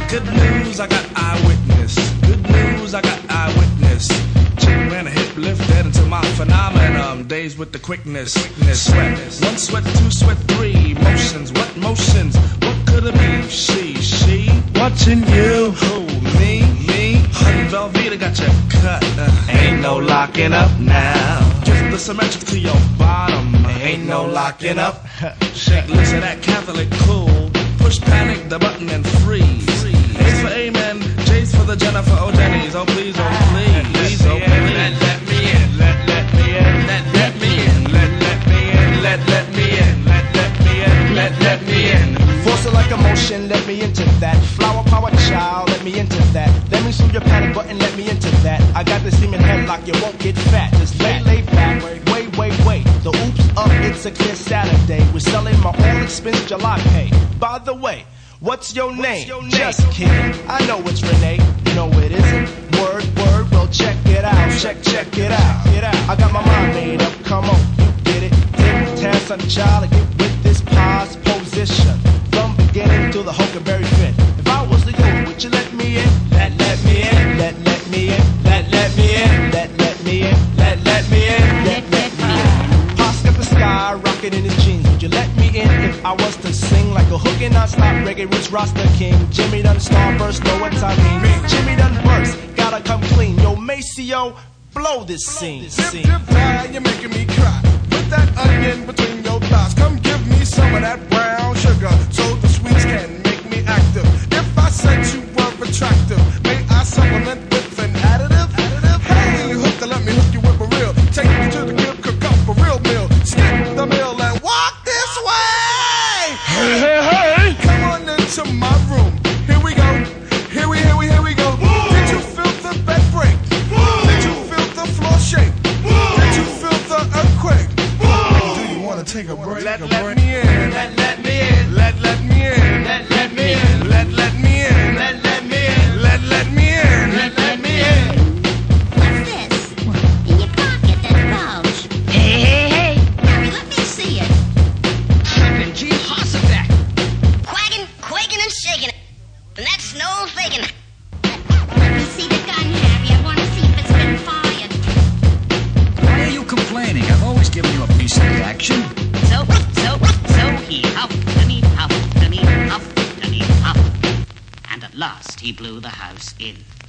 Good news, I got eyewitness. Good news, I got eyewitness. Chick ran a hip lift, dead into my phenomenon. Days with the quickness. Sweat. One sweat, two sweat, three. Motions, what motions? What could it be? She. Watching you. Who? Me. Honey Velveeta got you cut. Ain't no locking up now. Just the symmetric to your bottom. Ain't no locking up. Shake loose of that Catholic cool. Push panic, the button and freeze. A's for amen, J's for the Jennifer O'Jenny's. Oh please, oh please, oh please. Let me in, let me in, let me in, let me in, let me in, let me in, let me in. Force it like emotion, let me into that. Flower power child, let me into that. Let me shoot your panic button, let me into that. I got the semen headlock, you won't get fat. Just lay back, wait. The oops up, it's a clear Saturday. We're selling my all expense jalopy. By the way, what's your name? Just kidding, I know it's Renee. No, it isn't. Word, well check it out. Check it out. I got my mind made up, come on, you get it. Take the task on the child and get with this pause position. From beginning to the Huckleberry Finn. If I was the you, would you let me in? Let me in, let me in, let me in, let me in, let me in, let me in. Pops got the sky rocking in his jeans. Would you let me in if I was to sing like a hookin' non-stop reggae roots Rasta King? Jimmy done starburst, know what I mean? Jimmy done burst, gotta come clean. Yo, Maceo, blow this scene. Dip, you're making me cry. Put that onion between your thighs. Come give me some of that brown sugar, so the sweets can make me active. If I said you were attractive, may I supplement with an additive? Hey, hooker, let me hook you with a real. Take me to the crib, cook up a real meal. Skip the meal and walk this way. Hey. Come on into my room. Here we go. Here we go. Did you feel the bed break? Did you feel the floor shake? Did you feel the earthquake? Do you want to take a break? Let me in. Let me in. Let me in. Let me in. Let me in. Let me in. Let me in. Let me in. What's this? In your pocket, that pouch. Hey. Harry, let me see it. Trippin', Jehoshaphat. Quaking and shaking. And that's no faking. Let me see the gun, Harry. I want to see if it's been fired. Why are you complaining? I've always given you a piece of the action. So he huffed and he puffed and he huffed and he puffed. And at last he blew the house in.